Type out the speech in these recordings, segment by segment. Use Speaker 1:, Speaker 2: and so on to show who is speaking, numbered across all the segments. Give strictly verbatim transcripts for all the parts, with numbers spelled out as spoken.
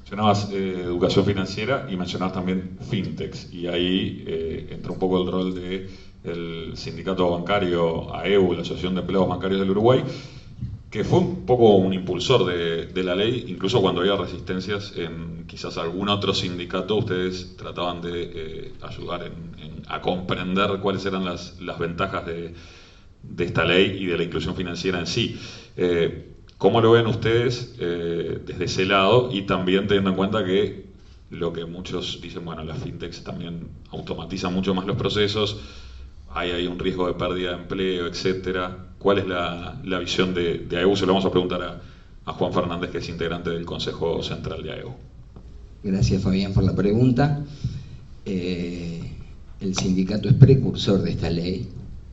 Speaker 1: Mencionabas eh, educación financiera y mencionabas también fintechs, y ahí eh, entra un poco el rol de el sindicato bancario A E U, la Asociación de Empleados Bancarios del Uruguay, que fue un poco un impulsor de, de la ley, incluso cuando había resistencias en quizás algún otro sindicato, ustedes trataban de eh, ayudar en, en, a comprender cuáles eran las, las ventajas de, de esta ley y de la inclusión financiera en sí. Eh, ¿Cómo lo ven ustedes eh, desde ese lado? Y también teniendo en cuenta que lo que muchos dicen, bueno, las fintechs también automatizan mucho más los procesos, hay, hay un riesgo de pérdida de empleo, etcétera. ¿Cuál es la, la visión de, de A E U? Se lo vamos a preguntar a, a Juan Fernández, que es integrante del Consejo Central de A E U.
Speaker 2: Gracias, Fabián, por la pregunta. Eh, el sindicato es precursor de esta ley,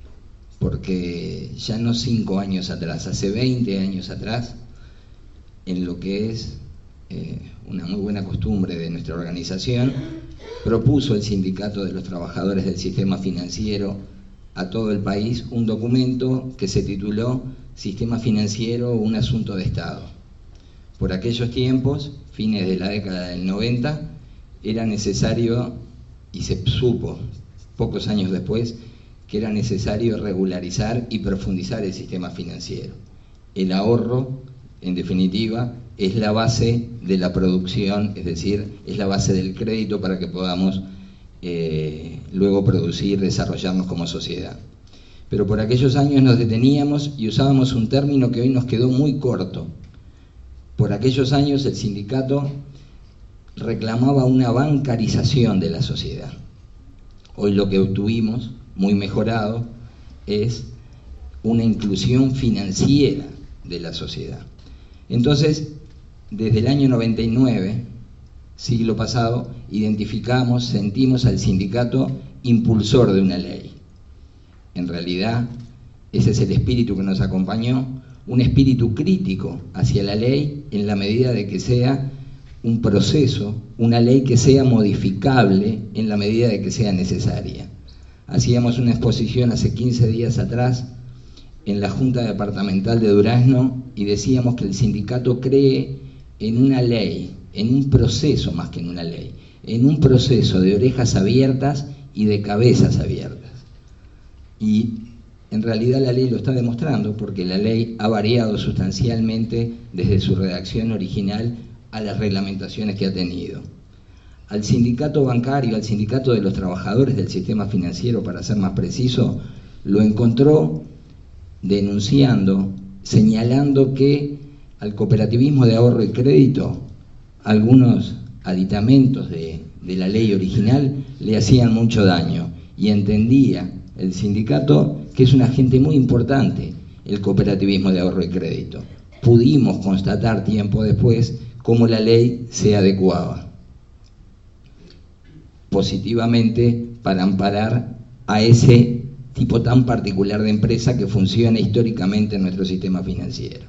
Speaker 2: porque ya no cinco años atrás, hace veinte años atrás, en lo que es eh, una muy buena costumbre de nuestra organización, propuso el Sindicato de los Trabajadores del Sistema Financiero a todo el país un documento que se tituló Sistema Financiero, un asunto de Estado. Por aquellos tiempos, fines de la década del noventa, era necesario, y se supo pocos años después, que era necesario regularizar y profundizar el sistema financiero. El ahorro, en definitiva, es la base de la producción, es decir, es la base del crédito para que podamos eh, luego producir, desarrollarnos como sociedad. Pero por aquellos años nos deteníamos y usábamos un término que hoy nos quedó muy corto. Por aquellos años el sindicato reclamaba una bancarización de la sociedad. Hoy lo que obtuvimos, muy mejorado, es una inclusión financiera de la sociedad. Entonces, desde el año noventa y nueve, siglo pasado, identificamos, sentimos al sindicato impulsor de una ley. En realidad, ese es el espíritu que nos acompañó, un espíritu crítico hacia la ley en la medida de que sea un proceso, una ley que sea modificable en la medida de que sea necesaria. Hacíamos una exposición hace quince días atrás en la Junta Departamental de Durazno y decíamos que el sindicato cree en una ley, en un proceso más que en una ley, en un proceso de orejas abiertas y de cabezas abiertas. Y en realidad la ley lo está demostrando, porque la ley ha variado sustancialmente desde su redacción original a las reglamentaciones que ha tenido. Al sindicato bancario, al sindicato de los trabajadores del sistema financiero, para ser más preciso, lo encontró denunciando, señalando que al cooperativismo de ahorro y crédito algunos aditamentos de, de la ley original le hacían mucho daño, y entendía el sindicato que es un agente muy importante el cooperativismo de ahorro y crédito. Pudimos constatar tiempo después cómo la ley se adecuaba positivamente para amparar a ese tipo tan particular de empresa que funciona históricamente en nuestro sistema financiero.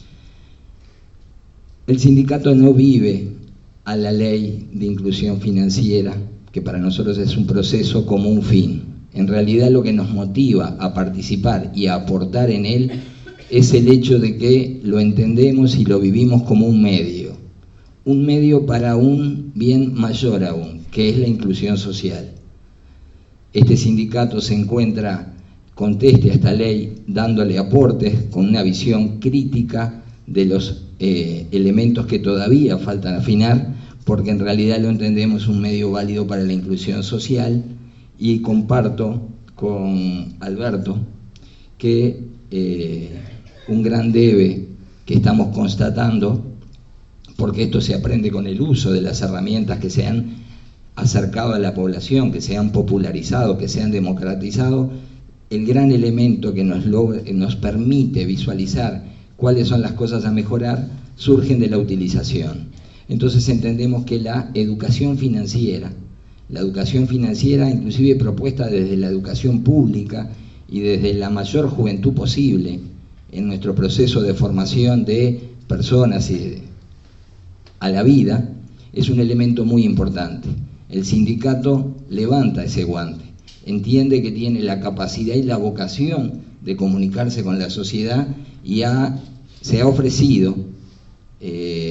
Speaker 2: El sindicato no vive a la ley de inclusión financiera, que para nosotros es un proceso, como un fin. En realidad lo que nos motiva a participar y a aportar en él es el hecho de que lo entendemos y lo vivimos como un medio, un medio para un bien mayor aún, que es la inclusión social. Este sindicato se encuentra, conteste a esta ley, dándole aportes con una visión crítica de los eh, elementos que todavía faltan afinar, porque en realidad lo entendemos un medio válido para la inclusión social, y comparto con Alberto que eh, un gran debe que estamos constatando, porque esto se aprende con el uso de las herramientas que se han acercado a la población, que se han popularizado, que se han democratizado, el gran elemento que nos, logra, nos permite visualizar cuáles son las cosas a mejorar, surgen de la utilización. Entonces entendemos que la educación financiera, la educación financiera inclusive propuesta desde la educación pública y desde la mayor juventud posible en nuestro proceso de formación de personas y de, a la vida, es un elemento muy importante. El sindicato levanta ese guante, entiende que tiene la capacidad y la vocación de comunicarse con la sociedad y ha, se ha ofrecido eh,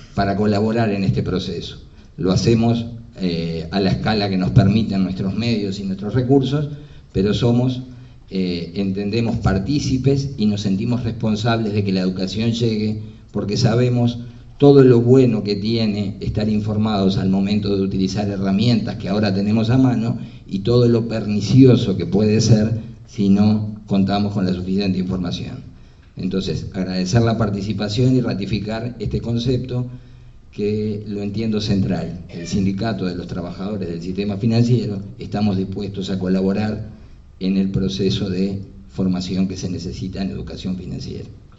Speaker 2: para colaborar en este proceso. Lo hacemos eh, a la escala que nos permiten nuestros medios y nuestros recursos, pero somos, eh, entendemos, partícipes y nos sentimos responsables de que la educación llegue, porque sabemos todo lo bueno que tiene estar informados al momento de utilizar herramientas que ahora tenemos a mano y todo lo pernicioso que puede ser si no contamos con la suficiente información. Entonces, agradecer la participación y ratificar este concepto que lo entiendo central. El sindicato de los trabajadores del sistema financiero estamos dispuestos a colaborar en el proceso de formación que se necesita en educación financiera.